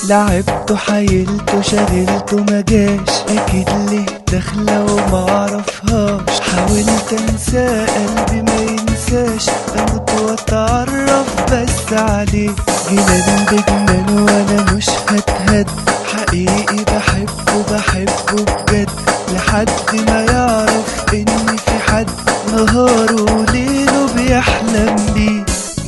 لعبته حيلته شغلته مجاش، اكيد ليه داخله ومعرفهاش. حاولت انسى قلبي ما ينساش، اموت واتعرف بس عليه. جنان بجنان وانا مش هتهد، حقيقي بحبه بجد، لحد ما يعرف اني في حد نهاره وليله بيحلم بيه.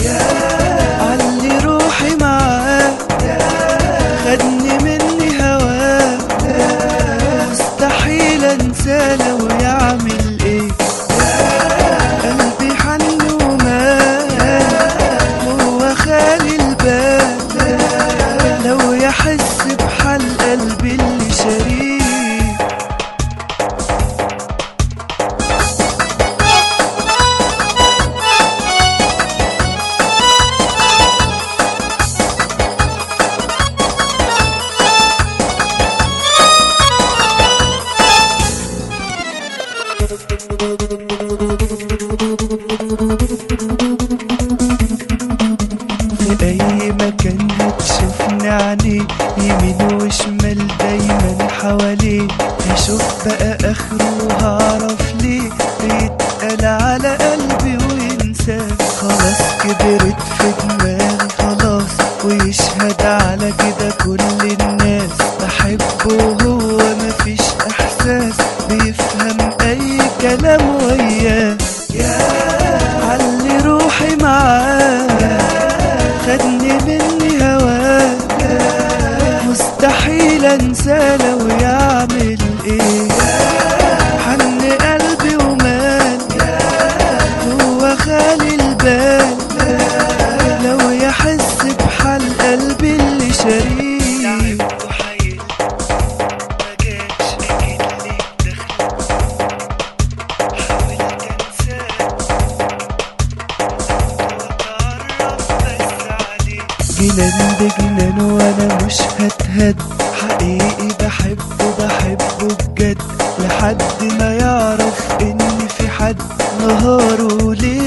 علي روحي معاه، خدني مني هواه، مستحيل انسى لو يعمل ايه. قلبي حن ومال، هو خالي البال، لو يحس بحال قلبي اللي شريه. في اي مكان هتشوفني عليه، يمين وشمال دايما حواليه. هشوف بقى اخره وهعرف ليه بيتقال على قلبي وينساه. خلاص كبرت في دماغي خلاص، ويشهد على كده كل الناس. بحبه وهو مفيش احساس، بيفهم اي كلام وياه. علي روحي معاه، خدني مني هواه، مستحيل انسى لو يعمل ايه. حن قلبي ومال، هو خالي البال، لو يحس بحال قلبي اللي شريه. جنان بجنان وانا مش هتهد، حقيقي بحبه بجد، لحد ما يعرف اني في حد نهاره ليه